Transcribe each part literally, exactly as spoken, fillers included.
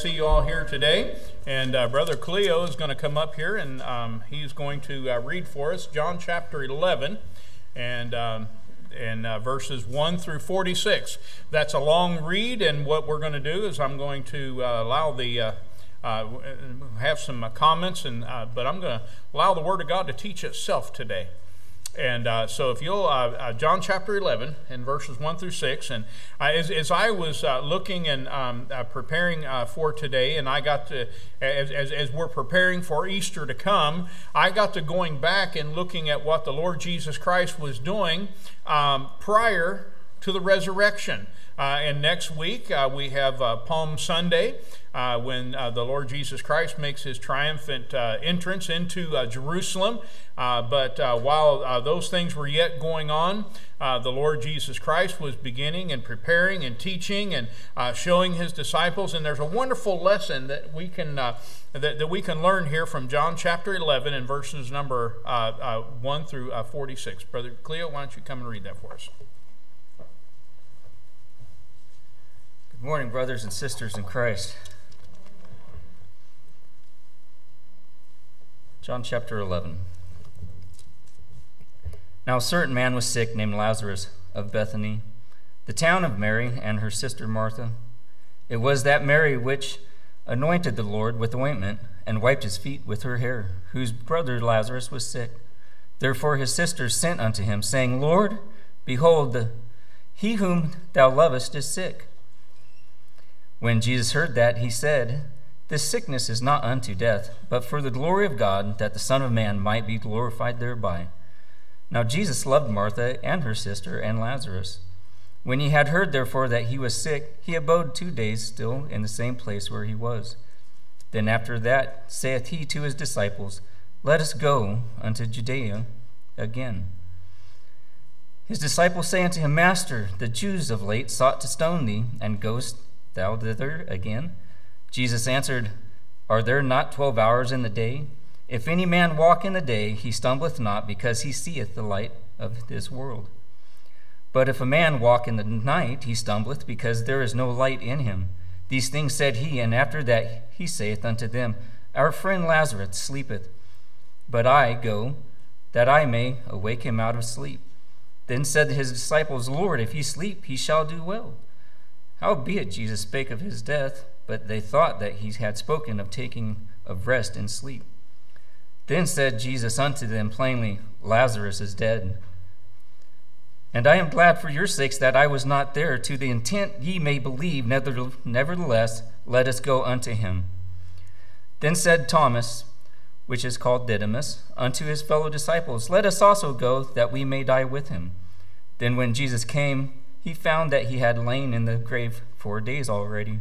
see you all here today. And uh, Brother Cleo is going to come up here, and um, he's going to uh, read for us John chapter eleven, and um, and uh, verses one through forty-six. That's a long read, and what we're going to do is I'm going to uh, allow the uh, uh, have some uh, comments, and uh, but I'm going to allow the Word of God to teach itself today. And uh, so if you'll, uh, uh, John chapter eleven and verses one through six, and uh, as, as I was uh, looking and um, uh, preparing uh, for today, and I got to, as, as, as we're preparing for Easter to come, I got to going back and looking at what the Lord Jesus Christ was doing um, prior to the resurrection. Uh, and next week uh, we have uh, Palm Sunday, uh, when uh, the Lord Jesus Christ makes his triumphant uh, entrance into uh, Jerusalem. Uh, but uh, while uh, those things were yet going on, uh, the Lord Jesus Christ was beginning and preparing and teaching and uh, showing his disciples. And there's a wonderful lesson that we can uh, that, that we can learn here from John chapter eleven and verses number uh, uh, one through uh, forty-six. Brother Cleo, why don't you come and read that for us? Good morning, brothers and sisters in Christ. John chapter eleven. Now a certain man was sick named Lazarus of Bethany, the town of Mary and her sister Martha. It was that Mary which anointed the Lord with ointment and wiped his feet with her hair, whose brother Lazarus was sick. Therefore his sisters sent unto him, saying, Lord, behold, the, he whom thou lovest is sick. When Jesus heard that, he said, This sickness is not unto death, but for the glory of God, that the Son of Man might be glorified thereby. Now Jesus loved Martha and her sister and Lazarus. When he had heard therefore that he was sick, he abode two days still in the same place where he was. Then after that saith he to his disciples, Let us go unto Judea again. His disciples say unto him, Master, the Jews of late sought to stone thee, and goest thou thither again? Jesus answered, Are there not twelve hours in the day? If any man walk in the day, he stumbleth not, because he seeth the light of this world. But if a man walk in the night, he stumbleth, because there is no light in him. These things said he, and after that he saith unto them, Our friend Lazarus sleepeth, but I go, that I may awake him out of sleep. Then said his disciples, Lord, if he sleep, he shall do well. Howbeit Jesus spake of his death, but they thought that he had spoken of taking of rest and sleep. Then said Jesus unto them plainly, Lazarus is dead. And I am glad for your sakes that I was not there, to the intent ye may believe. Nevertheless, let us go unto him. Then said Thomas, which is called Didymus, unto his fellow disciples, Let us also go, that we may die with him. Then when Jesus came, he found that he had lain in the grave four days already.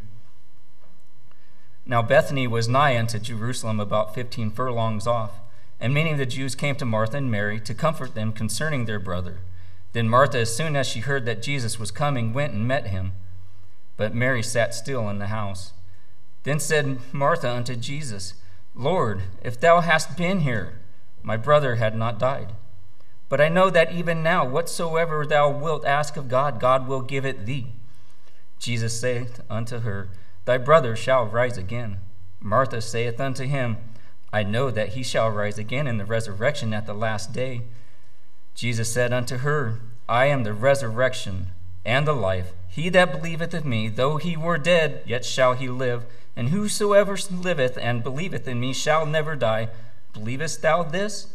Now Bethany was nigh unto Jerusalem, about fifteen furlongs off, and many of the Jews came to Martha and Mary to comfort them concerning their brother. Then Martha, as soon as she heard that Jesus was coming, went and met him. But Mary sat still in the house. Then said Martha unto Jesus, Lord, if thou hadst been here, my brother had not died. But I know that even now, whatsoever thou wilt ask of God, God will give it thee. Jesus saith unto her, Thy brother shall rise again. Martha saith unto him, I know that he shall rise again in the resurrection at the last day. Jesus said unto her, I am the resurrection and the life. He that believeth in me, though he were dead, yet shall he live. And whosoever liveth and believeth in me shall never die. Believest thou this?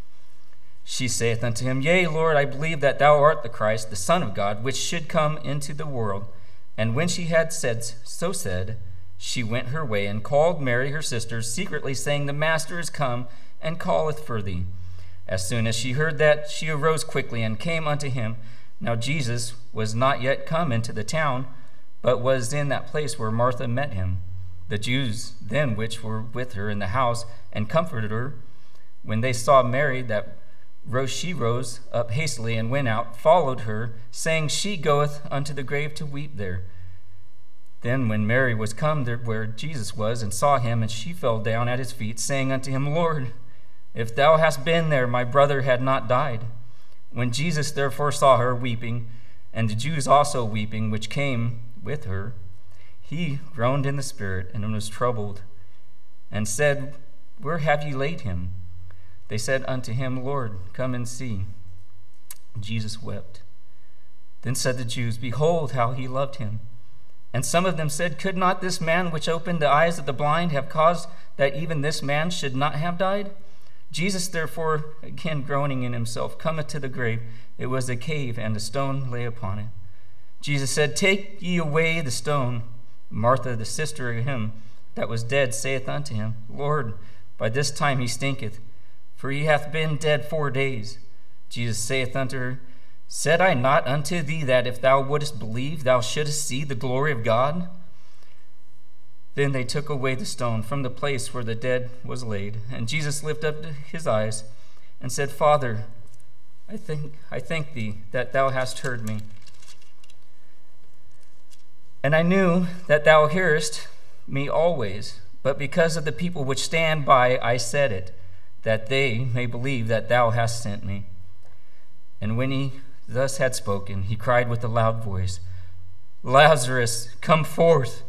She saith unto him, Yea, Lord, I believe that thou art the Christ, the Son of God, which should come into the world. And when she had said so said, she went her way and called Mary her sister secretly, saying, The Master is come, and calleth for thee. As soon as she heard that, she arose quickly and came unto him. Now Jesus was not yet come into the town, but was in that place where Martha met him. The Jews then which were with her in the house and comforted her, when they saw Mary, that rose, she rose up hastily and went out, followed her, saying, She goeth unto the grave to weep there. Then when Mary was come there where Jesus was, and saw him, and she fell down at his feet, saying unto him, Lord, if thou hadst been there, my brother had not died. When Jesus therefore saw her weeping, and the Jews also weeping, which came with her, He groaned in the spirit and was troubled, and said, Where have ye laid him? They said unto him, Lord, come and see. Jesus wept. Then said the Jews, Behold how he loved him. And some of them said, Could not this man which opened the eyes of the blind have caused that even this man should not have died? Jesus therefore, again groaning in himself, cometh to the grave. It was a cave, and a stone lay upon it. Jesus said, Take ye away the stone. Martha, the sister of him that was dead, saith unto him, Lord, by this time he stinketh, for he hath been dead four days. Jesus saith unto her, Said I not unto thee that if thou wouldest believe, thou shouldest see the glory of God? Then they took away the stone from the place where the dead was laid. And Jesus lifted up his eyes and said, Father, I think I thank thee that thou hast heard me. And I knew that thou hearest me always, but because of the people which stand by, I said it, that they may believe that thou hast sent me. And when he thus had spoken, he cried with a loud voice, Lazarus, come forth.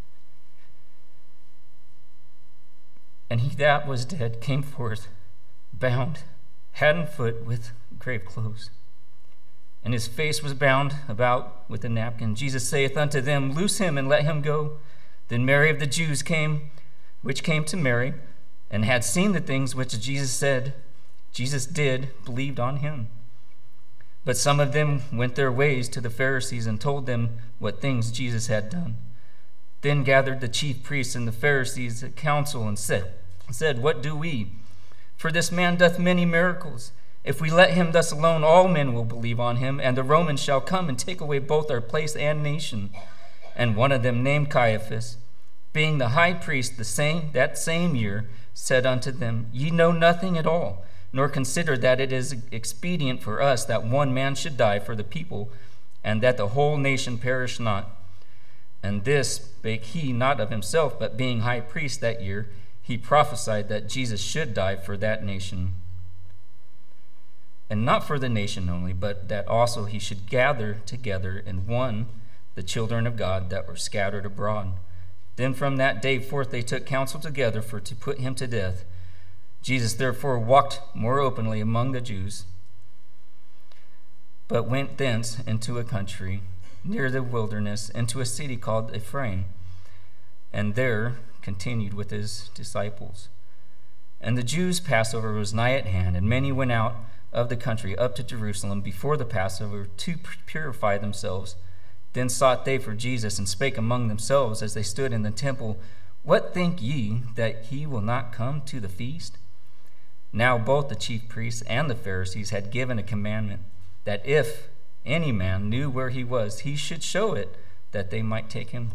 And he that was dead came forth, bound, hand and foot with grave clothes. And his face was bound about with a napkin. Jesus saith unto them, Loose him and let him go. Then Mary of the Jews came, which came to Mary, and had seen the things which Jesus said. Jesus did, believed on him. But some of them went their ways to the Pharisees and told them what things Jesus had done. Then gathered the chief priests and the Pharisees a council and said, said, What do we? For this man doth many miracles. If we let him thus alone, all men will believe on him, and the Romans shall come and take away both our place and nation. And one of them, named Caiaphas, being the high priest the same that same year, said unto them, Ye know nothing at all, nor consider that it is expedient for us that one man should die for the people, and that the whole nation perish not. And this spake he not of himself, but being high priest that year, he prophesied that Jesus should die for that nation. And not for the nation only, but that also he should gather together in one the children of God that were scattered abroad. Then from that day forth they took counsel together for to put him to death. Jesus therefore walked more openly among the Jews, but went thence into a country near the wilderness, into a city called Ephraim, and there continued with his disciples. And the Jews' Passover was nigh at hand, and many went out of the country up to Jerusalem before the Passover to purify themselves. Then sought they for Jesus, and spake among themselves as they stood in the temple, What think ye, that he will not come to the feast? Now both the chief priests and the Pharisees had given a commandment, that if any man knew where he was, he should show it, that they might take him.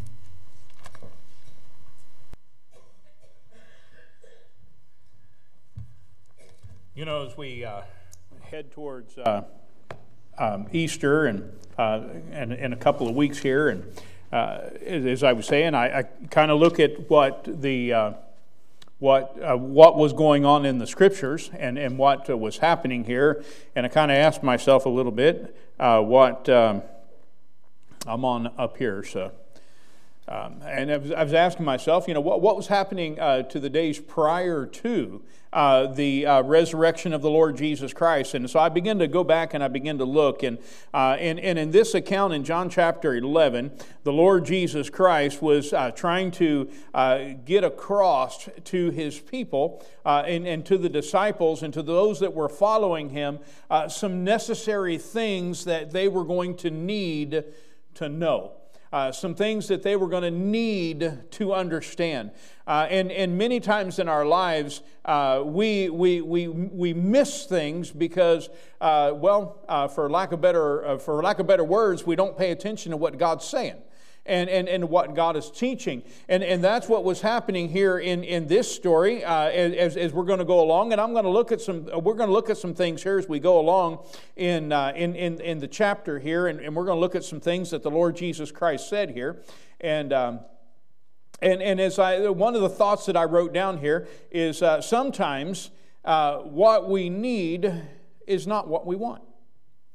You know, as we uh, head towards uh, um, Easter and, uh, and in a couple of weeks here, and uh, as I was saying, I, I kind of look at what the uh, what uh, what was going on in the Scriptures and and what uh, was happening here, and I kind of asked myself a little bit uh, what um, I'm on up here, so. Um, and I was, I was asking myself, you know, what, what was happening uh, to the days prior to uh, the uh, resurrection of the Lord Jesus Christ? And so I began to go back and I began to look. And, uh, and, and in this account in John chapter eleven, the Lord Jesus Christ was uh, trying to uh, get across to his people uh, and, and to the disciples and to those that were following him uh, some necessary things that they were going to need to know. Uh, some things that they were going to need to understand. Uh, and, and many times in our lives, uh, we, we, we, we miss things because, uh, well, uh, for lack of better, uh, for lack of better words, we don't pay attention to what God's saying. And, and, and what God is teaching. And, and that's what was happening here in, in this story uh, as, as we're going to go along. And I'm going to look at some, we're going to look at some things here as we go along in, uh, in, in, in the chapter here. And, and we're going to look at some things that the Lord Jesus Christ said here. And, um, and, and as I, one of the thoughts that I wrote down here is uh, sometimes uh, what we need is not what we want.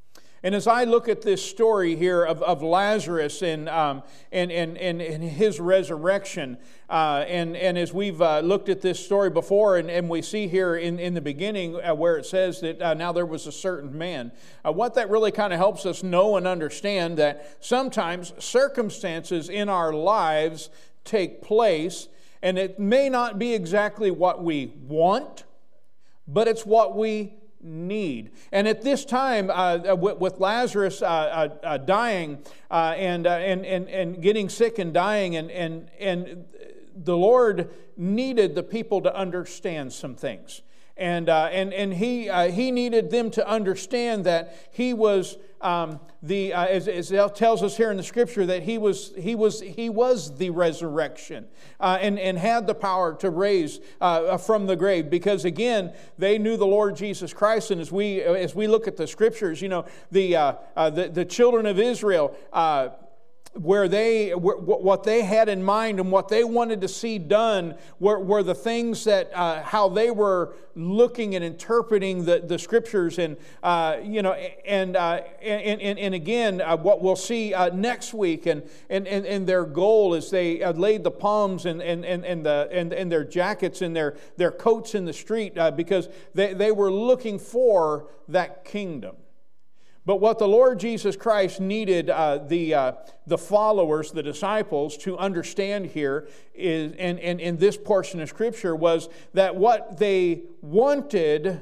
And as I look at this story here of, of Lazarus and, um, and, and, and, and his resurrection, uh, and, and as we've uh, looked at this story before, and, and we see here in, in the beginning uh, where it says that uh, now there was a certain man, uh, what that really kind of helps us know and understand that sometimes circumstances in our lives take place, and it may not be exactly what we want, but it's what we need. And at this time, uh, with, with Lazarus uh, uh, uh, dying uh, and, uh, and and and getting sick and dying, and and and the Lord needed the people to understand some things, and uh, and and he uh, he needed them to understand that he was um, the uh, as, as it tells us here in the Scripture that he was he was he was the resurrection uh, and and had the power to raise uh, from the grave, because again they knew the Lord Jesus Christ. And as we as we look at the Scriptures, you know the uh, uh, the, the children of Israel. Uh, where they, what they had in mind and what they wanted to see done were, were the things that, uh, how they were looking and interpreting the, the Scriptures. And, uh, you know, and, uh, and, and, and again, uh, what we'll see uh, next week, and, and, and, and their goal is they uh, laid the palms and, and, and, and, the, and, and their jackets and their, their coats in the street uh, because they, they were looking for that kingdom. But what the Lord Jesus Christ needed uh, the uh, the followers, the disciples, to understand here is, and, and in this portion of Scripture, was that what they wanted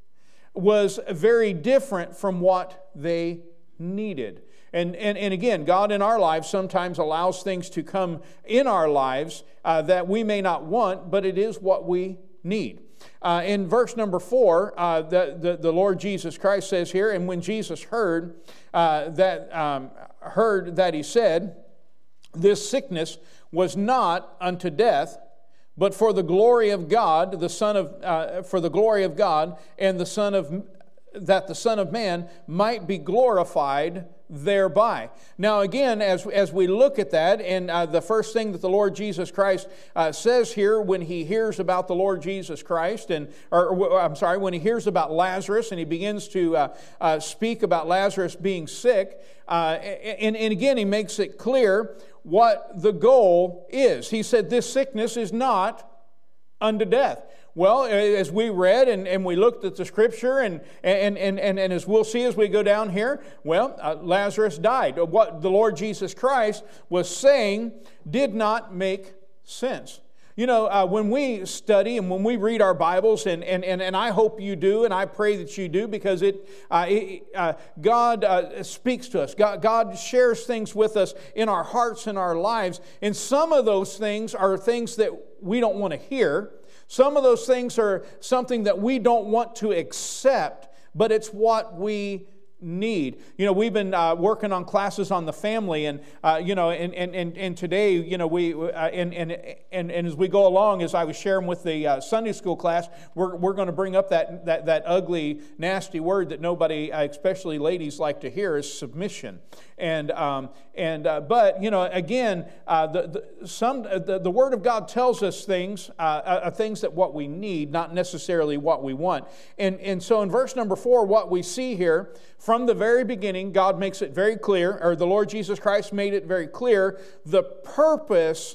was very different from what they needed. And, and, and again, God in our lives sometimes allows things to come in our lives uh, that we may not want, but it is what we need. Uh, in verse number four, uh, the, the, the Lord Jesus Christ says here, and when Jesus heard uh, that, um, heard that he said, this sickness was not unto death, but for the glory of God, the Son of, uh, for the glory of God, and the Son of, that the Son of Man might be glorified thereby. Now again, as, as we look at that, and uh, the first thing that the Lord Jesus Christ uh, says here when he hears about the Lord Jesus Christ, and or, or I'm sorry, when he hears about Lazarus and he begins to uh, uh, speak about Lazarus being sick, uh, and, and again he makes it clear what the goal is. He said, this sickness is not unto death. Well, as we read and, and we looked at the Scripture, and, and, and, and, and as we'll see as we go down here, well, uh, Lazarus died. What the Lord Jesus Christ was saying did not make sense. You know, uh, when we study and when we read our Bibles, and, and, and, and I hope you do, and I pray that you do, because it, uh, it uh, God uh, speaks to us. God, God shares things with us in our hearts and our lives. And some of those things are things that we don't want to hear. Some of those things are something that we don't want to accept, but it's what we need. You know, we've been uh, working on classes on the family, and uh, you know, and, and and and today, you know, we uh, and, and and and as we go along, as I was sharing with the uh, Sunday school class, we're we're going to bring up that that that ugly, nasty word that nobody, uh, especially ladies, like to hear, is submission. And um and uh, but you know, again, uh, the, the some the, the Word of God tells us things, uh, uh, things that what we need, not necessarily what we want. And and so in verse number four, what we see here. From the very beginning, God makes it very clear, or the Lord Jesus Christ made it very clear, the purpose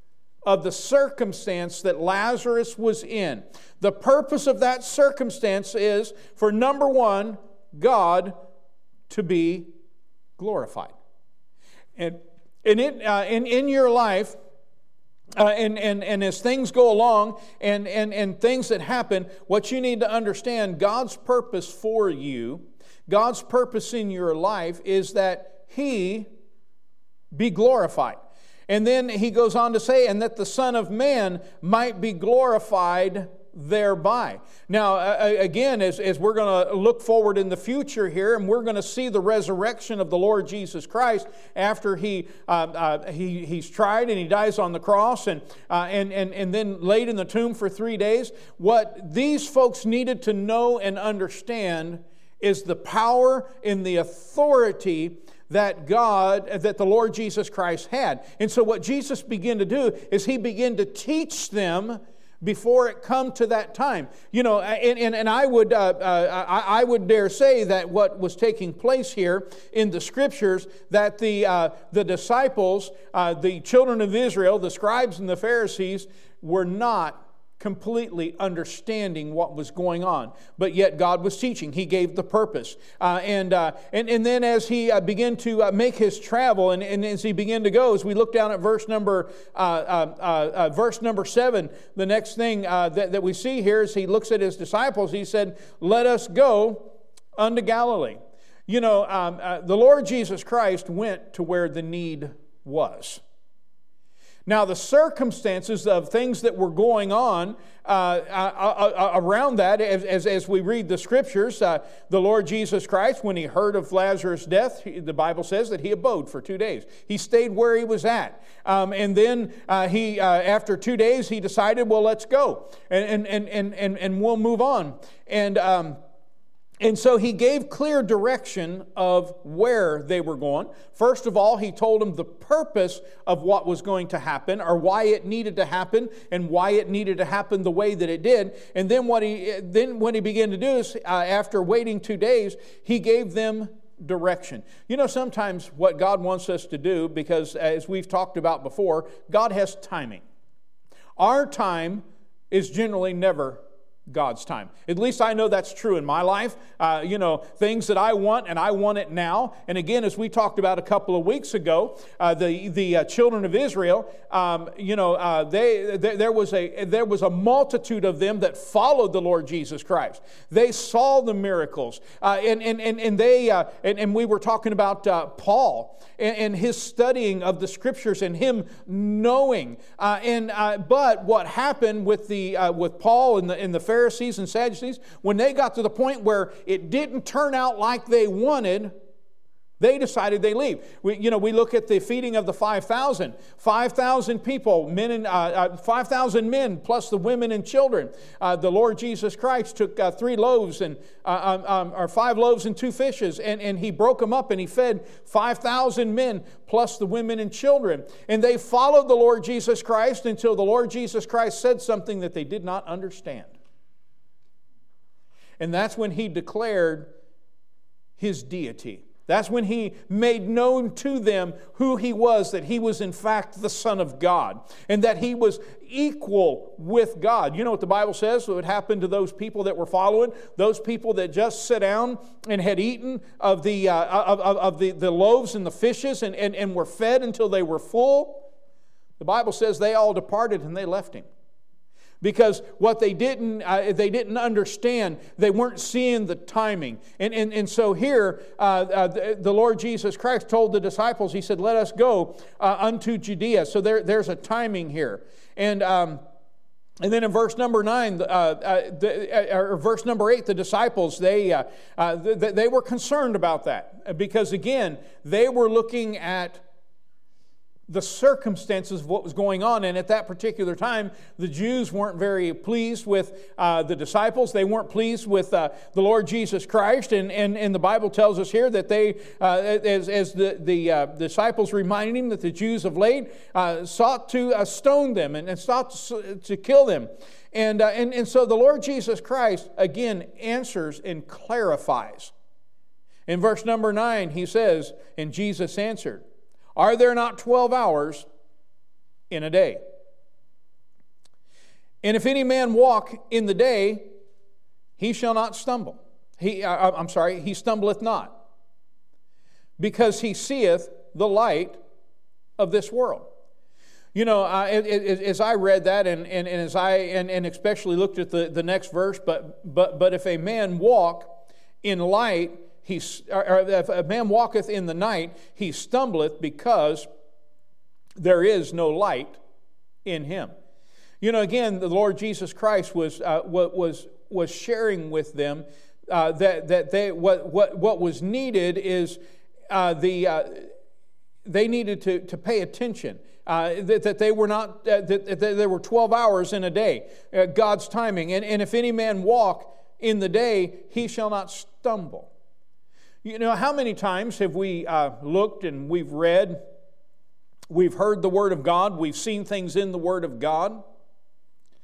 of the circumstance that Lazarus was in. The purpose of that circumstance is for, number one, God to be glorified. And, and it, uh, in, in your life, Uh, and, and, and as things go along and, and, and things that happen, what you need to understand, God's purpose for you, God's purpose in your life is that He be glorified. And then He goes on to say, and that the Son of Man might be glorified thereby. Now, again, as, as we're going to look forward in the future here, and we're going to see the resurrection of the Lord Jesus Christ after he, uh, uh, he He's tried and He dies on the cross and, uh, and, and, and then laid in the tomb for three days. What these folks needed to know and understand is the power and the authority that God, that the Lord Jesus Christ had. And so what Jesus began to do is He began to teach them before it come to that time. You know, and, and, and I would uh, uh, I, I would dare say that what was taking place here in the Scriptures, that the uh, the disciples, uh, the children of Israel, the scribes and the Pharisees, were not completely understanding what was going on, but yet God was teaching. He gave the purpose, uh, and uh, and and then as he uh, began to uh, make his travel, and, and as he began to go, as we look down at verse number uh, uh, uh, verse number seven, the next thing uh, that that we see here is he looks at his disciples. He said, "Let us go unto Galilee." You know, um, uh, the Lord Jesus Christ went to where the need was. Now, the circumstances of things that were going on uh, uh, uh, around that, as, as, as we read the Scriptures, uh, the Lord Jesus Christ, when he heard of Lazarus' death, he, the Bible says that he abode for two days. He stayed where he was at. Um, and then uh, he, uh, after two days, he decided, well, let's go, and, and, and, and, and we'll move on. And... Um, And so he gave clear direction of where they were going. First of all, he told them the purpose of what was going to happen, or why it needed to happen, and why it needed to happen the way that it did. And then what he then what he began to do is, uh, after waiting two days, he gave them direction. You know, sometimes what God wants us to do, because as we've talked about before, God has timing. Our time is generally never God's time. At least I know that's true in my life. Uh, you know, things that I want, and I want it now. And again, as we talked about a couple of weeks ago, uh, the the uh, children of Israel, um, you know, uh, they, they there was a there was a multitude of them that followed the Lord Jesus Christ. They saw the miracles, uh, and and and and they uh, and, and we were talking about uh, Paul and, and his studying of the Scriptures and him knowing. Uh, and uh, but what happened with the uh, with Paul and the and the Pharisees and Sadducees, when they got to the point where it didn't turn out like they wanted, they decided they leave. We, you know, we look at the feeding of the five thousand. five thousand people, men and uh, uh, five thousand men plus the women and children. Uh, the Lord Jesus Christ took uh, three loaves and uh, um, or five loaves and two fishes, and, and he broke them up and he fed five thousand men plus the women and children. And they followed the Lord Jesus Christ until the Lord Jesus Christ said something that they did not understand. And that's when he declared his deity. That's when he made known to them who he was, that he was in fact the Son of God, and that he was equal with God. You know what the Bible says would happen to those people that were following, those people that just sat down and had eaten of the uh, of, of, of the, the loaves and the fishes and, and, and were fed until they were full. The Bible says they all departed and they left him. Because what they didn't, uh, they didn't understand, they weren't seeing the timing. And, and, and so here, uh, uh, the, the Lord Jesus Christ told the disciples, he said, let us go uh, unto Judea. So there, there's a timing here. And um, and then in verse number nine, uh, uh, the, uh, or verse number eight, the disciples, they, uh, uh, they, they were concerned about that. Because again, they were looking at the circumstances of what was going on. And at that particular time, the Jews weren't very pleased with uh, the disciples. They weren't pleased with uh, the Lord Jesus Christ. And, and, and the Bible tells us here that they, uh, as, as the, the uh, disciples reminded him that the Jews of late uh, sought to uh, stone them and, and sought to, to kill them. And, uh, and, and so the Lord Jesus Christ, again, answers and clarifies. In verse number nine, he says, and Jesus answered, are there not twelve hours in a day? And if any man walk in the day, he shall not stumble. He, uh, I'm sorry, he stumbleth not, because he seeth the light of this world. You know, uh, it, it, as I read that, and, and, and as I and, and especially looked at the, the next verse, but but but if a man walk in light, He, or if a man walketh in the night, he stumbleth, because there is no light in him. You know, again, the Lord Jesus Christ was uh, was was sharing with them uh, that that they what what what was needed is uh, the uh, they needed to to pay attention. Uh, that, that they were not uh, that, that there were twelve hours in a day, uh, God's timing, and and if any man walk in the day, he shall not stumble. You know, how many times have we uh, looked and we've read, we've heard the Word of God, we've seen things in the Word of God,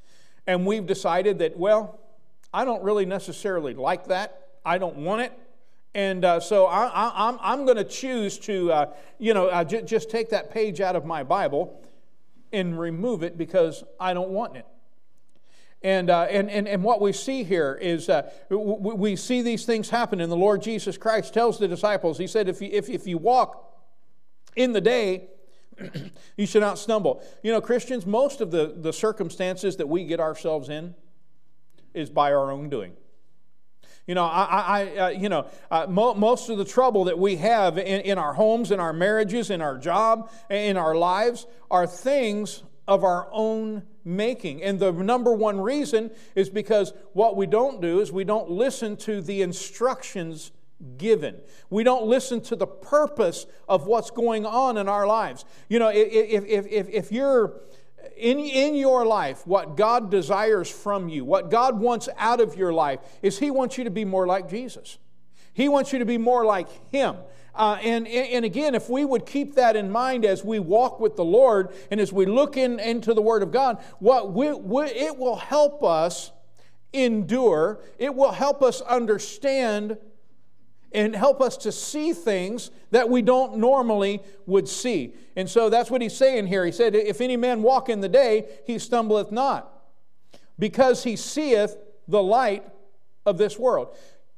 and we've decided that, well, I don't really necessarily like that. I don't want it. And uh, so I, I, I'm, I'm going to choose to, uh, you know, uh, j- just take that page out of my Bible and remove it because I don't want it. And, uh, and, and, and what we see here is uh, w- we see these things happen. And the Lord Jesus Christ tells the disciples, He said, if you, if, if you walk in the day, you should not stumble. You know, Christians, most of the, the circumstances that we get ourselves in is by our own doing. You know, I, I, uh, you know, uh, mo- most of the trouble that we have in, in our homes, in our marriages, in our job, in our lives, are things of our own making. And the number one reason is because what we don't do is we don't listen to the instructions given. We don't listen to the purpose of what's going on in our lives. You know, if if if, if you're In, in your life, what God desires from you, what God wants out of your life, is He wants you to be more like Jesus. He wants you to be more like Him. Uh, and, and again, if we would keep that in mind as we walk with the Lord and as we look in, into the Word of God, what we, we, it will help us endure. It will help us understand and help us to see things that we don't normally would see. And so that's what he's saying here. He said, if any man walk in the day, he stumbleth not, because he seeth the light of this world.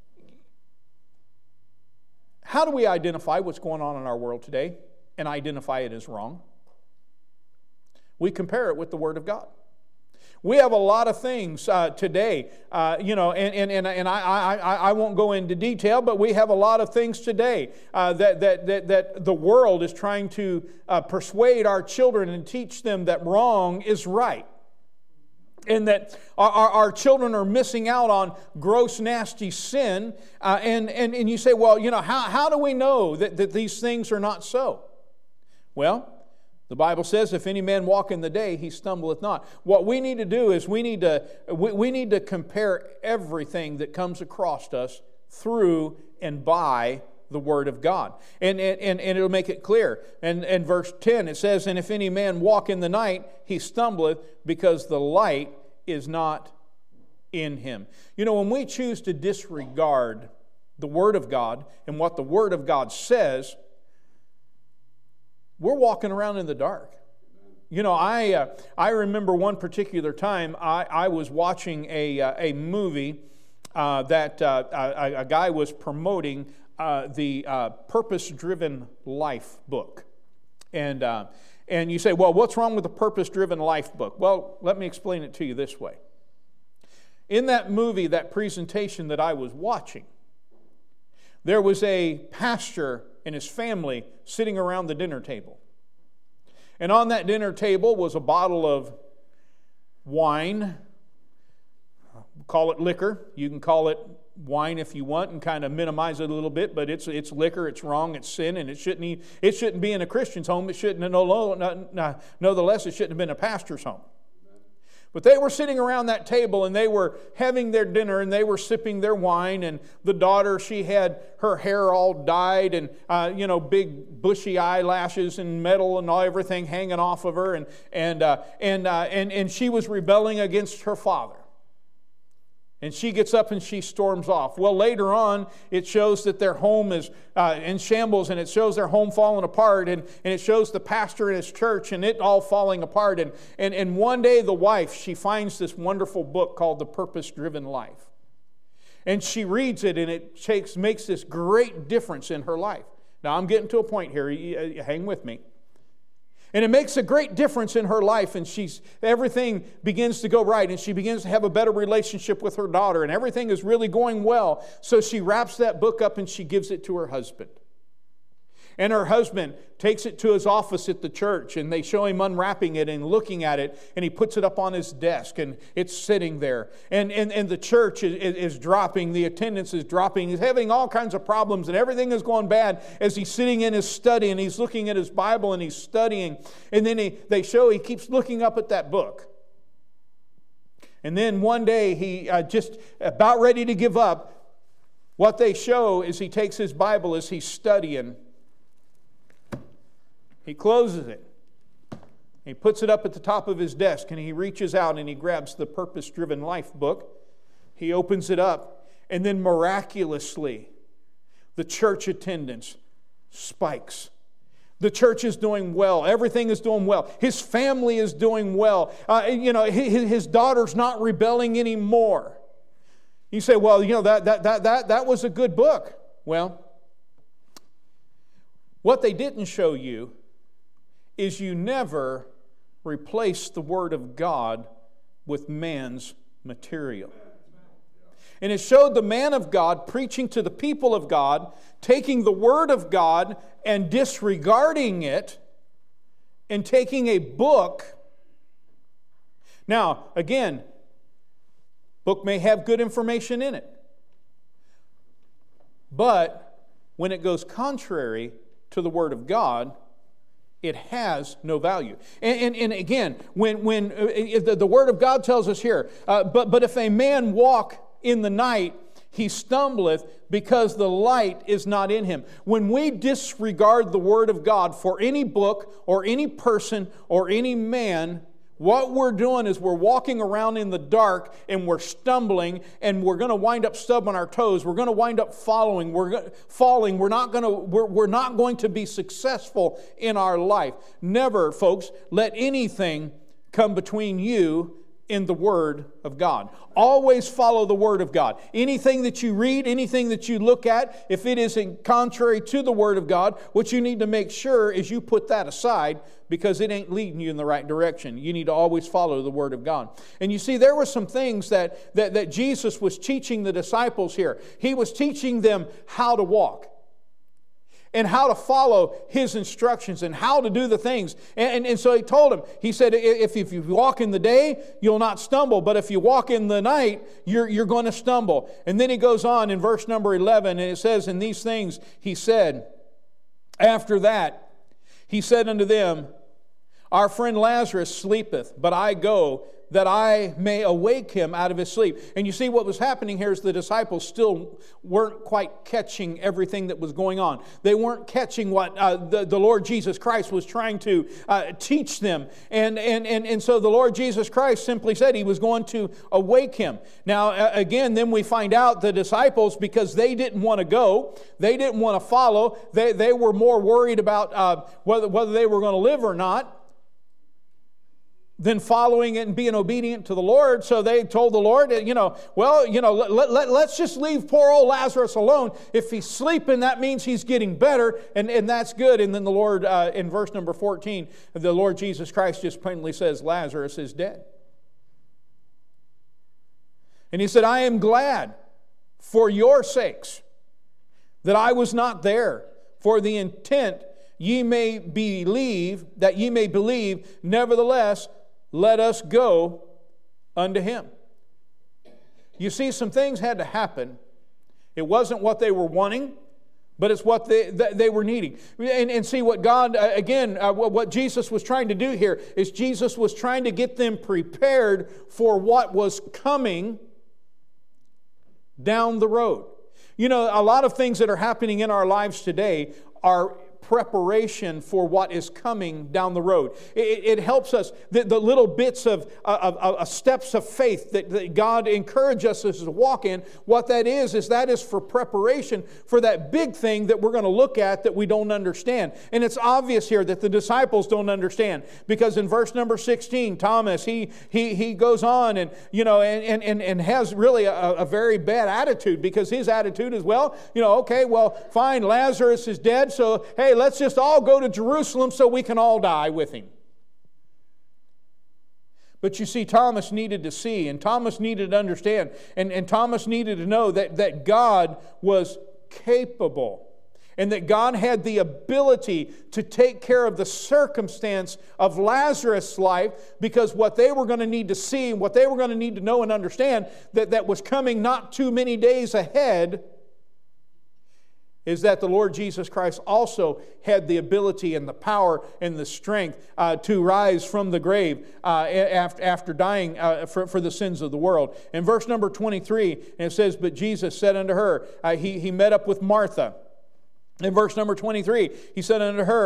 How do we identify what's going on in our world today and identify it as wrong? We compare it with the Word of God. We have a lot of things uh, today, uh, you know, and, and, and, and I, I, I won't go into detail, but we have a lot of things today uh, that, that, that, that the world is trying to uh, persuade our children and teach them that wrong is right. And that our, our, our children are missing out on gross, nasty sin. Uh, and, and, and you say, well, you know, how, how do we know that, that these things are not so? Well, the Bible says, if any man walk in the day, he stumbleth not. What we need to do is we need to, we, we need to compare everything that comes across us through and by the Word of God. And, and, and it'll make it clear. And in verse ten it says, and if any man walk in the night, he stumbleth, because the light is not in him. You know, when we choose to disregard the Word of God and what the Word of God says, we're walking around in the dark. You know, I uh, I remember one particular time I, I was watching a, uh, a movie uh, that uh, a, a guy was promoting uh, the uh, Purpose-Driven Life book. And, uh, and you say, well, what's wrong with the Purpose-Driven Life book? Well, let me explain it to you this way. In that movie, that presentation that I was watching, there was a pastor and his family sitting around the dinner table. And on that dinner table was a bottle of wine. Call it liquor. You can call it wine if you want and kind of minimize it a little bit, but it's it's liquor, it's wrong, it's sin, and it shouldn't e- it shouldn't be in a Christian's home. It shouldn't, no, no, no, no, the less, it shouldn't have been a pastor's home. But they were sitting around that table and they were having their dinner and they were sipping their wine, and the daughter, she had her hair all dyed and, uh, you know, big bushy eyelashes and metal and all everything hanging off of her, and and uh, and, uh, and and she was rebelling against her father. And she gets up and she storms off. Well, later on, it shows that their home is uh, in shambles, and it shows their home falling apart, and, and it shows the pastor and his church and it all falling apart. And, and, and one day the wife, she finds this wonderful book called The Purpose-Driven Life. And she reads it, and it takes, makes this great difference in her life. Now, I'm getting to a point here. You, uh, hang with me. And it makes a great difference in her life, and she's everything begins to go right, and she begins to have a better relationship with her daughter, and everything is really going well. So she wraps that book up and she gives it to her husband. And her husband takes it to his office at the church, and they show him unwrapping it and looking at it, and he puts it up on his desk, and it's sitting there. And, and, and the church is, is dropping, the attendance is dropping, he's having all kinds of problems, and everything is going bad as he's sitting in his study, and he's looking at his Bible, and he's studying. And then he, they show he keeps looking up at that book. And then one day, he uh, just about ready to give up, what they show is he takes his Bible as he's studying. He closes it. He puts it up at the top of his desk, and he reaches out and he grabs the Purpose Driven Life book. He opens it up, and then miraculously, the church attendance spikes. The church is doing well. Everything is doing well. His family is doing well. Uh, you know, his, his daughter's not rebelling anymore. You say, well, you know, that, that, that, that, that was a good book. Well, what they didn't show you is you never replace the Word of God with man's material. And it showed the man of God preaching to the people of God, taking the Word of God and disregarding it, and taking a book. Now, again, book may have good information in it, but when it goes contrary to the Word of God, it has no value. And, and, and again, when, when uh, the, the Word of God tells us here, uh, but, but if a man walk in the night, he stumbleth because the light is not in him. When we disregard the Word of God for any book or any person or any man, what we're doing is we're walking around in the dark and we're stumbling, and we're going to wind up stubbing our toes. We're going to wind up following. We're go- falling. We're not going to. We're, we're not going to be successful in our life. Never, folks, let anything come between you in the Word of God. Always follow the Word of God. Anything that you read, anything that you look at, if it is in contrary to the Word of God, what you need to make sure is you put that aside, because it ain't leading you in the right direction. You need to always follow the Word of God. And you see, there were some things that, that, that Jesus was teaching the disciples here. He was teaching them how to walk, and how to follow His instructions, and how to do the things. And, and, and so He told them, He said, if, if you walk in the day, you'll not stumble. But if you walk in the night, you're, you're going to stumble. And then He goes on in verse number eleven, and it says, in these things He said, after that, He said unto them, our friend Lazarus sleepeth, but I go that I may awake him out of his sleep. And you see, what was happening here is the disciples still weren't quite catching everything that was going on. They weren't catching what uh, the, the Lord Jesus Christ was trying to uh, teach them. And, and, and, and so the Lord Jesus Christ simply said He was going to awake him. Now, uh, again, then we find out the disciples, because they didn't want to go, they didn't want to follow, they, they were more worried about uh, whether, whether they were going to live or not, than following it and being obedient to the Lord. So they told the Lord, you know, well, you know, let, let, let's just leave poor old Lazarus alone. If he's sleeping, that means he's getting better, and, and that's good. And then the Lord, uh, in verse number fourteen, the Lord Jesus Christ just plainly says, Lazarus is dead. And He said, I am glad for your sakes that I was not there, for the intent ye may believe, that ye may believe, nevertheless, let us go unto him. You see, some things had to happen. It wasn't what they were wanting, but it's what they, they were needing. And, and see, what God, again, uh, what Jesus was trying to do here is Jesus was trying to get them prepared for what was coming down the road. You know, a lot of things that are happening in our lives today are preparation for what is coming down the road. It, it helps us, the, the little bits of, of, of steps of faith that, that God encourages us to walk in, what that is, is that is for preparation for that big thing that we're going to look at that we don't understand. And it's obvious here that the disciples don't understand, because in verse number sixteen, Thomas, he he he goes on and, you know, and, and, and has really a, a very bad attitude, because his attitude is, well, you know, okay, well, fine, Lazarus is dead, so hey, let's just all go to Jerusalem so we can all die with him. But you see, Thomas needed to see, and Thomas needed to understand, and, and Thomas needed to know that, that God was capable, and that God had the ability to take care of the circumstance of Lazarus' life, because what they were going to need to see, what they were going to need to know and understand, that, that was coming not too many days ahead, is that the Lord Jesus Christ also had the ability and the power and the strength uh, to rise from the grave uh, after, after dying uh, for, for the sins of the world. In verse number twenty-three, it says, but Jesus said unto her, uh, he, he met up with Martha. In verse number twenty-three, He said unto her,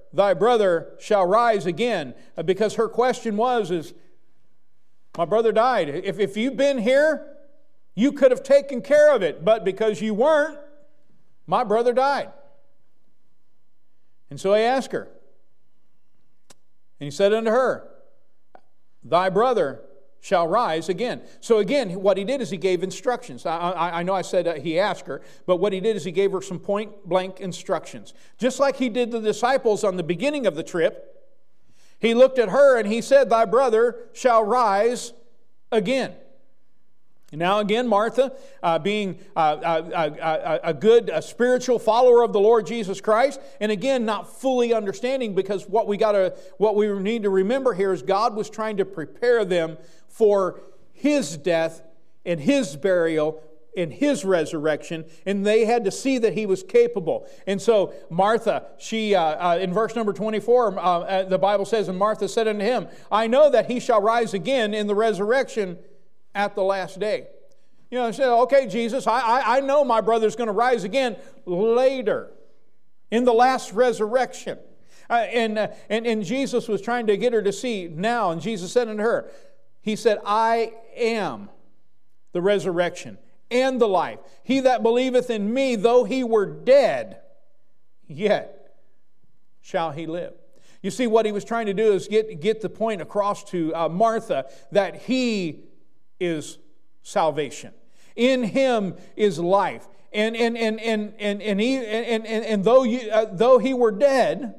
thy brother shall rise again. Because her question was, is, my brother died. If, if you've been here, you could have taken care of it. But because you weren't, my brother died. And so he asked her. And he said unto her, thy brother shall rise again. So again, what he did is he gave instructions. I, I, I know I said uh, he asked her, but what he did is he gave her some point-blank instructions. Just like he did the disciples on the beginning of the trip, he looked at her and he said, thy brother shall rise again. Now again, Martha, uh, being uh, a, a, a good a spiritual follower of the Lord Jesus Christ, and again, not fully understanding, because what we got to, what we need to remember here is God was trying to prepare them for His death and His burial and His resurrection, and they had to see that He was capable. And so Martha, she uh, uh, in verse number twenty-four, uh, the Bible says, and Martha said unto Him, I know that He shall rise again in the resurrection at the last day. You know, I said, okay, Jesus, I, I, I know my brother's going to rise again later, in the last resurrection. Uh, and, uh, and, and Jesus was trying to get her to see now, and Jesus said unto her, He said, I am the resurrection and the life. He that believeth in me, though he were dead, yet shall he live. You see, what he was trying to do is get, get the point across to uh, Martha that He is salvation. In Him is life. And and and and and and he and, and, and though you uh, though he were dead,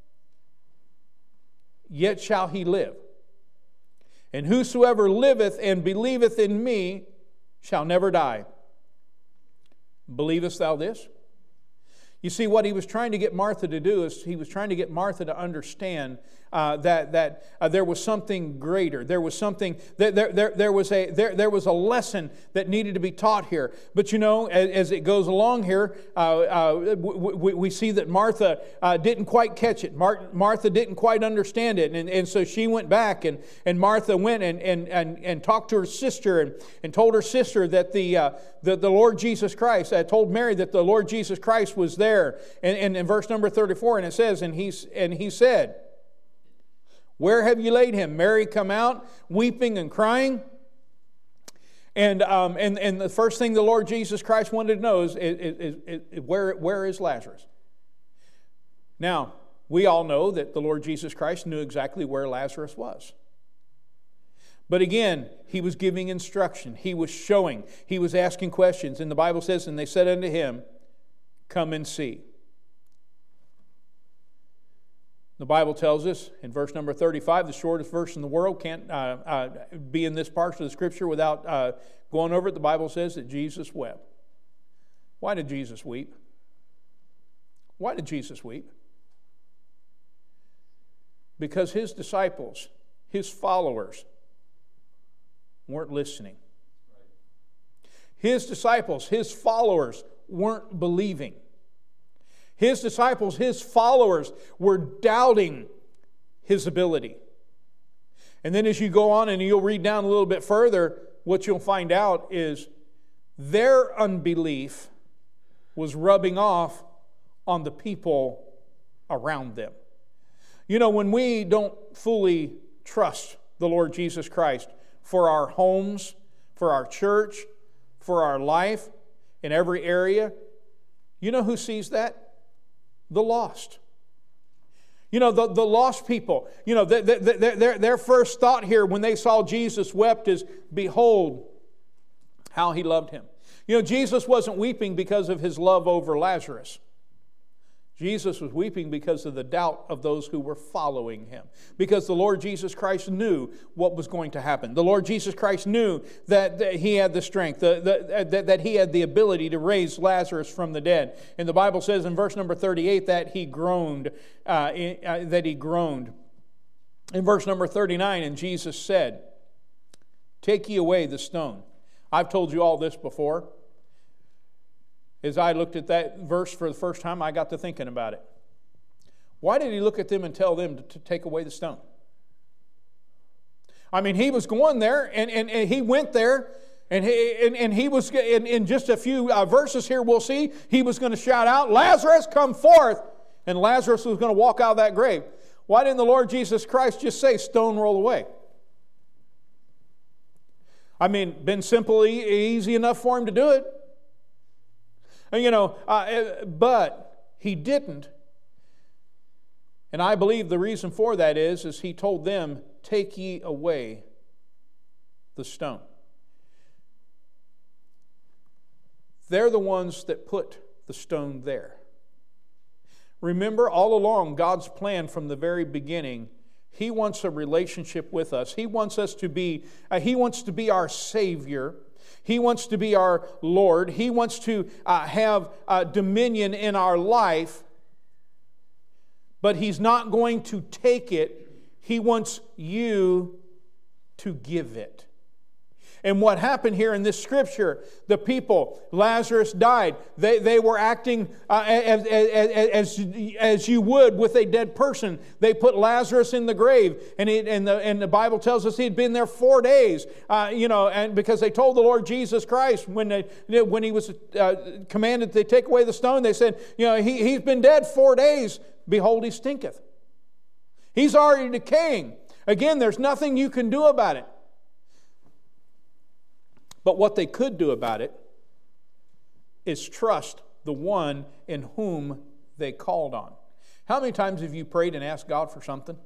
yet shall he live. And whosoever liveth and believeth in me shall never die. Believest thou this? You see, what he was trying to get Martha to do is he was trying to get Martha to understand uh, that that uh, there was something greater. There was something that there, there there was a there there was a lesson that needed to be taught here. But you know, as, as it goes along here, uh, uh, we, we see that Martha uh, didn't quite catch it. Mar- Martha didn't quite understand it, and, and so she went back, and, and Martha went and and, and and talked to her sister and, and told her sister that the uh, the, the Lord Jesus Christ. I uh, told Mary that the Lord Jesus Christ was there. And, and in verse number thirty-four, and it says, and he and he said, where have you laid him? Mary come out, weeping and crying. And um, and, and the first thing the Lord Jesus Christ wanted to know is, is, is, is where, where is Lazarus? Now, we all know that the Lord Jesus Christ knew exactly where Lazarus was. But again, He was giving instruction. He was showing. He was asking questions. And the Bible says, and they said unto Him, come and see. The Bible tells us in verse number thirty-five, the shortest verse in the world, can't uh, uh, be in this part of the Scripture without uh, going over it. The Bible says that Jesus wept. Why did Jesus weep? Why did Jesus weep? Because His disciples, His followers, weren't listening. His disciples, His followers, weren't believing. His disciples, His followers, were doubting His ability. And then as you go on and you'll read down a little bit further, what you'll find out is their unbelief was rubbing off on the people around them. You know, when we don't fully trust the Lord Jesus Christ for our homes, for our church, for our life, in every area, you know who sees that? The lost. You know, the, the lost people, you know, the, the, the, their, their first thought here when they saw Jesus wept is, behold, how He loved him. You know, Jesus wasn't weeping because of His love over Lazarus. Jesus was weeping because of the doubt of those who were following Him. Because the Lord Jesus Christ knew what was going to happen. The Lord Jesus Christ knew that, that He had the strength, the, the, that, that He had the ability to raise Lazarus from the dead. And the Bible says in verse number thirty-eight that He groaned, uh, in, uh, that He groaned. In verse number thirty-nine, and Jesus said, take ye away the stone. I've told you all this before. As I looked at that verse for the first time, I got to thinking about it. Why did He look at them and tell them to, to take away the stone? I mean, He was going there, and, and, and He went there, and He, and, and he was, in, in just a few uh, verses here we'll see, He was going to shout out, Lazarus, come forth. and Lazarus was going to walk out of that grave. Why didn't the Lord Jesus Christ just say, stone roll away? I mean, been simple, easy enough for him to do it. And, you know, uh, but he didn't. And I believe the reason for that is, is he told them, take ye away the stone. They're the ones that put the stone there. Remember, all along, God's plan from the very beginning, He wants a relationship with us. He wants us to be, uh, He wants to be our Savior. He wants to be our Lord. He wants to uh, have uh, dominion in our life. But He's not going to take it. He wants you to give it. And what happened here in this scripture, the people, Lazarus died. They, they were acting uh, as, as, as, as you would with a dead person. They put Lazarus in the grave. And, he, and, the, and the Bible tells us he'd been there four days. Uh, you know, and because they told the Lord Jesus Christ when, they, when He was uh, commanded to take away the stone, they said, you know, he, he's been dead four days. Behold, he stinketh. He's already decaying. Again, there's nothing you can do about it. But what they could do about it is trust the one in whom they called on. How many times have you prayed and asked God for something?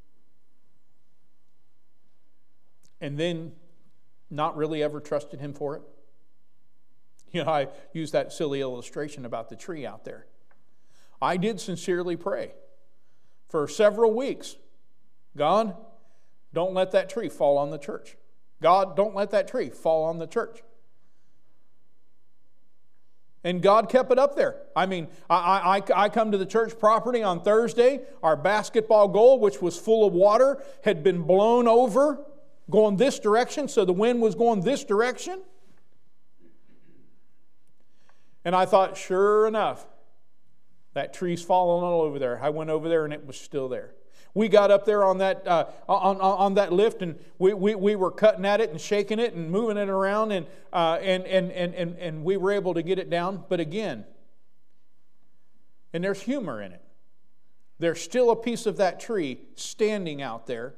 And then not really ever trusted Him for it? You know, I used that silly illustration about the tree out there. I did sincerely pray for several weeks. God, don't let that tree fall on the church. God, don't let that tree fall on the church. And God kept it up there. I mean, I, I, I come to the church property on Thursday. Our basketball goal, which was full of water, had been blown over, going this direction, so the wind was going this direction. And I thought, sure enough, that tree's falling all over there. I went over there and it was still there. We got up there on that uh, on, on on that lift, and we, we, we were cutting at it and shaking it and moving it around, and uh, and, and and and and we were able to get it down. But again, and there's humor in it. There's still a piece of that tree standing out there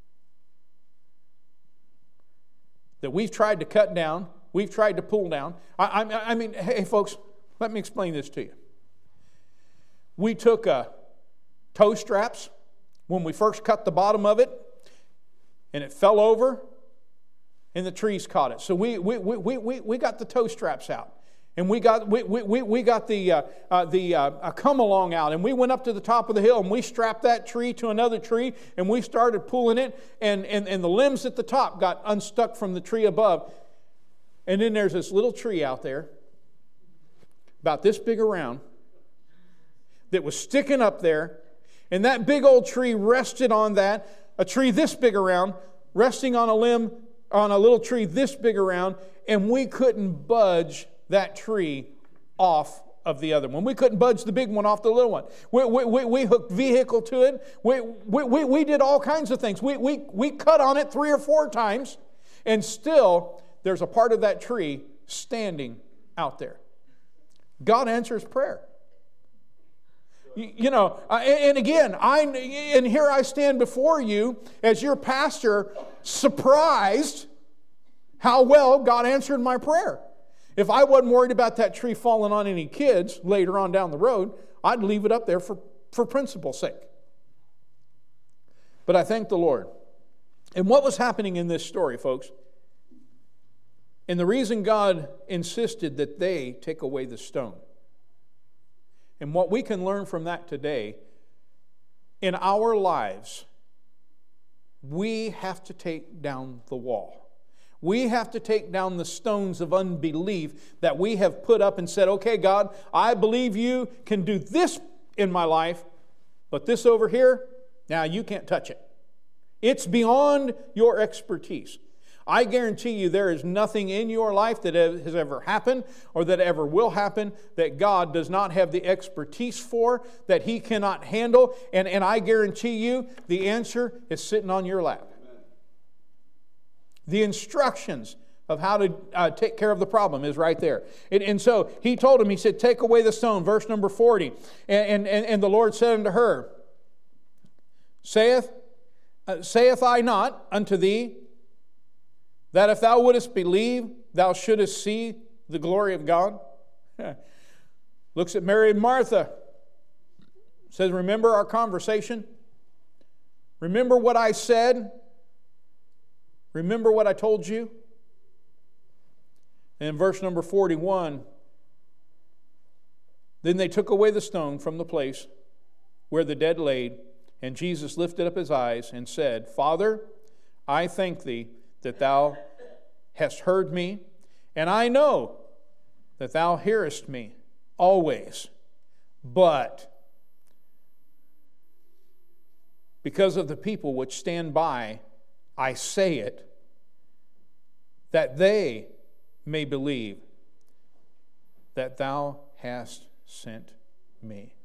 that we've tried to cut down, we've tried to pull down. I, I, I mean, hey folks, let me explain this to you. We took uh, toe straps when we first cut the bottom of it, and it fell over, and the trees caught it. So we we we we we got the toe straps out, and we got we we we got the uh, uh, the uh, come along out, and we went up to the top of the hill, and we strapped that tree to another tree, and we started pulling it, and and and the limbs at the top got unstuck from the tree above, and then there's this little tree out there, about this big around, that was sticking up there. And that big old tree rested on that, a tree this big around, resting on a limb, on a little tree this big around, and we couldn't budge that tree off of the other one. We couldn't budge the big one off the little one. We, we, we, we hooked vehicle to it. We, we, we, we did all kinds of things. We, we, we cut on it three or four times, and still there's a part of that tree standing out there. God answers prayer. You know, and again, I and here I stand before you as your pastor, surprised how well God answered my prayer. If I wasn't worried about that tree falling on any kids later on down the road, I'd leave it up there for, for principle's sake. But I thank the Lord. And what was happening in this story, folks? And the reason God insisted that they take away the stone. And what we can learn from that today, in our lives, we have to take down the wall. We have to take down the stones of unbelief that we have put up and said, okay, God, I believe you can do this in my life, but this over here, now you can't touch it. It's beyond your expertise. I guarantee you there is nothing in your life that has ever happened or that ever will happen that God does not have the expertise for, that He cannot handle. And, and I guarantee you the answer is sitting on your lap. The instructions of how to uh, take care of the problem is right there. And, and so he told him, he said, take away the stone, verse number forty. And, and, and the Lord said unto her, saith, uh, saith I not unto thee, that if thou wouldest believe, thou shouldest see the glory of God? Looks at Mary and Martha. Says, remember our conversation? Remember what I said? Remember what I told you? And in verse number forty-one, then they took away the stone from the place where the dead laid, and Jesus lifted up his eyes and said, Father, I thank thee that thou hast heard me, and I know that thou hearest me always. But because of the people which stand by, I say it, that they may believe that thou hast sent me.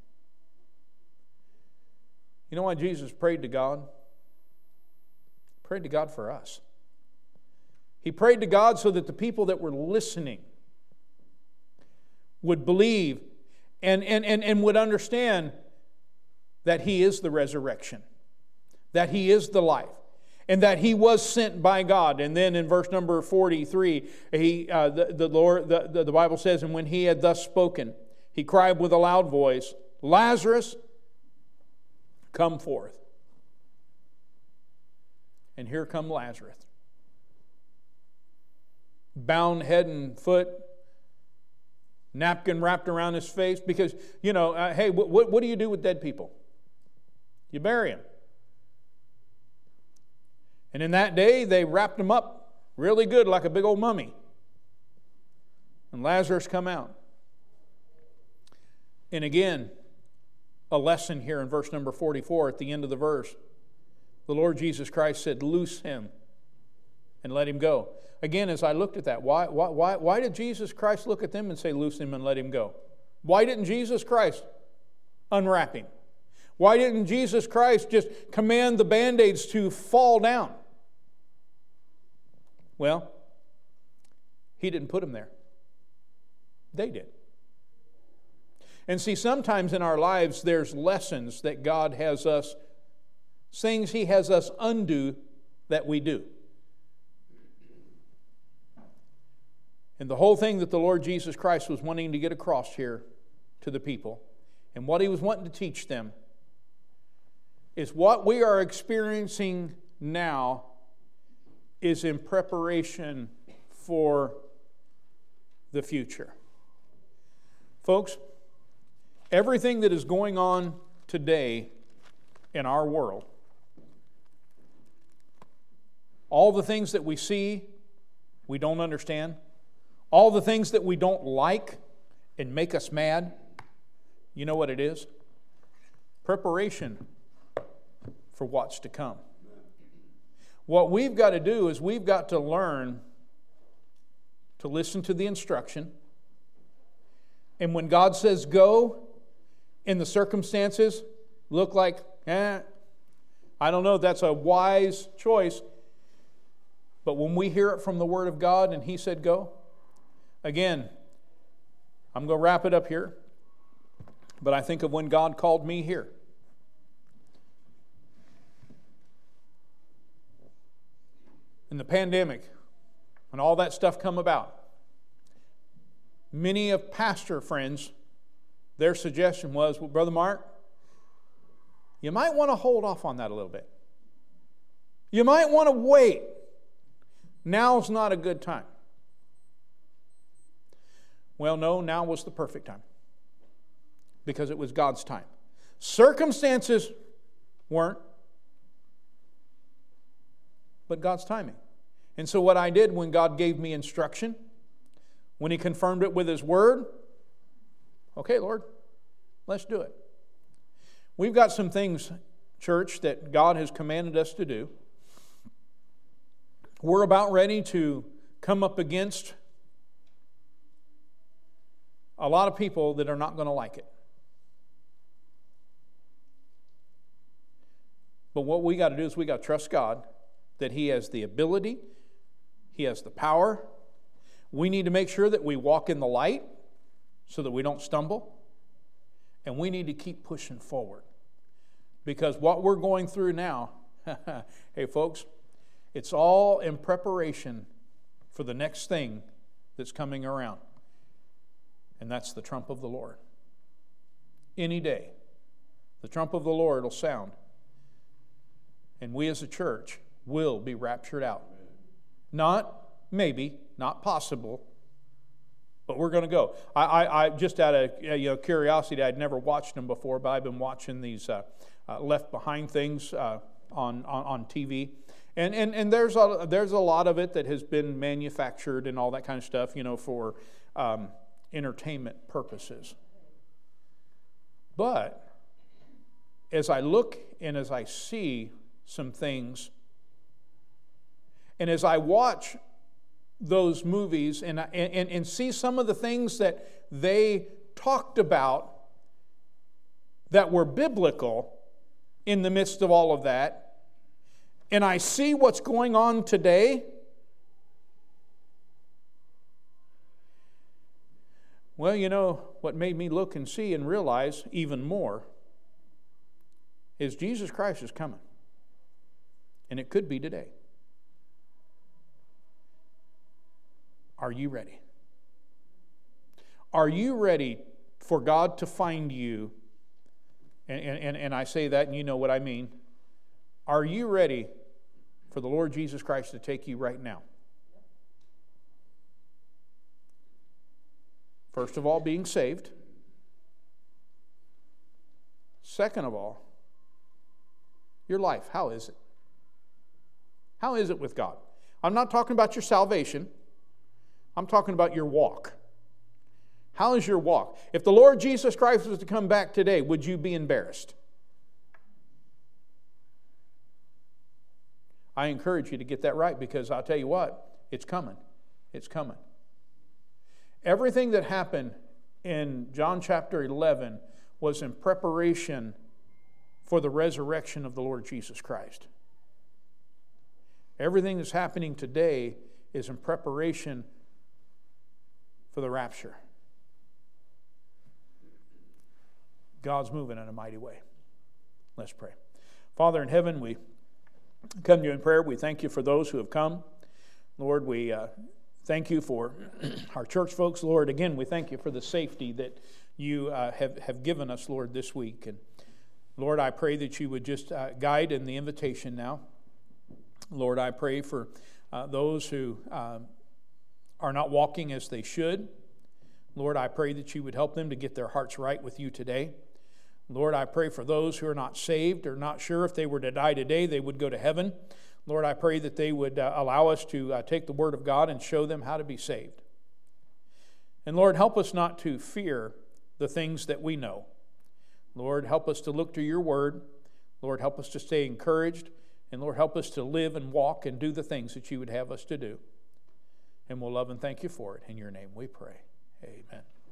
You know why Jesus prayed to God? He prayed to God for us. He prayed to God so that the people that were listening would believe and, and, and, and would understand that He is the resurrection, that He is the life, and that He was sent by God. And then in verse number forty-three, he, uh, the, the, Lord, the, the, the Bible says, and when He had thus spoken, He cried with a loud voice, Lazarus, come forth. And here come Lazarus, bound head and foot, napkin wrapped around his face, because, you know, uh, hey, what, what, what do you do with dead people? You bury them. And in that day, they wrapped them up really good like a big old mummy. And Lazarus come out. And again, a lesson here in verse number forty-four at the end of the verse. The Lord Jesus Christ said, loose him and let him go. Again, as I looked at that, why, why, why, why did Jesus Christ look at them and say, loose him and let him go? Why didn't Jesus Christ unwrap him? Why didn't Jesus Christ just command the Band-Aids to fall down? Well, He didn't put them there. They did. And see, sometimes in our lives there's lessons that God has us, things He has us undo that we do. And the whole thing that the Lord Jesus Christ was wanting to get across here to the people, and what He was wanting to teach them, is what we are experiencing now is in preparation for the future. Folks, everything that is going on today in our world, all the things that we see, we don't understand, all the things that we don't like and make us mad, you know what it is? Preparation for what's to come. What we've got to do is we've got to learn to listen to the instruction. And when God says go, and the circumstances look like, eh, I don't know, that's a wise choice. But when we hear it from the Word of God and He said go, again, I'm going to wrap it up here. But I think of when God called me here. In the pandemic, when all that stuff come about, many of pastor friends, their suggestion was, well, Brother Mark, you might want to hold off on that a little bit. You might want to wait. Now's not a good time. Well, no, now was the perfect time. Because it was God's time. Circumstances weren't. But God's timing. And so what I did when God gave me instruction, when He confirmed it with His Word, okay, Lord, let's do it. We've got some things, church, that God has commanded us to do. We're about ready to come up against a lot of people that are not going to like it. But what we got to do is we got to trust God that He has the ability, He has the power. We need to make sure that we walk in the light so that we don't stumble. And we need to keep pushing forward. Because what we're going through now, hey folks, it's all in preparation for the next thing that's coming around. And that's the trump of the Lord. Any day, the trump of the Lord will sound. And we as a church will be raptured out. Not maybe, not possible, but we're going to go. I, I, I just out of you know, curiosity, I'd never watched them before, but I've been watching these uh, uh, Left Behind things uh, on, on on T V, and and and there's a there's a lot of it that has been manufactured and all that kind of stuff, you know, for um, entertainment purposes. But as I look and as I see some things, and as I watch those movies and, and, and see some of the things that they talked about that were biblical in the midst of all of that, and I see what's going on today, well, you know, what made me look and see and realize even more is Jesus Christ is coming. And it could be today. Are you ready? Are you ready for God to find you? And, and, and I say that and you know what I mean. Are you ready for the Lord Jesus Christ to take you right now? First of all, being saved. Second of all, your life. How is it? How is it with God? I'm not talking about your salvation. I'm talking about your walk. How is your walk? If the Lord Jesus Christ was to come back today, would you be embarrassed? I encourage you to get that right, because I'll tell you what, it's coming. It's coming. Everything that happened in John chapter eleven was in preparation for the resurrection of the Lord Jesus Christ. Everything that's happening today is in preparation for the rapture. God's moving in a mighty way. Let's pray. Father in heaven, we come to you in prayer. We thank you for those who have come. Lord, we uh, thank you for our church folks. Lord, again, we thank you for the safety that you uh, have, have given us, Lord, this week. And Lord, I pray that you would just uh, guide in the invitation now. Lord, I pray for uh, those who uh, are not walking as they should. Lord, I pray that you would help them to get their hearts right with you today. Lord, I pray for those who are not saved or not sure if they were to die today, they would go to heaven. Lord, I pray that they would uh, allow us to uh, take the Word of God and show them how to be saved. And Lord, help us not to fear the things that we know. Lord, help us to look to your Word. Lord, help us to stay encouraged. And Lord, help us to live and walk and do the things that you would have us to do. And we'll love and thank you for it. In your name we pray. Amen.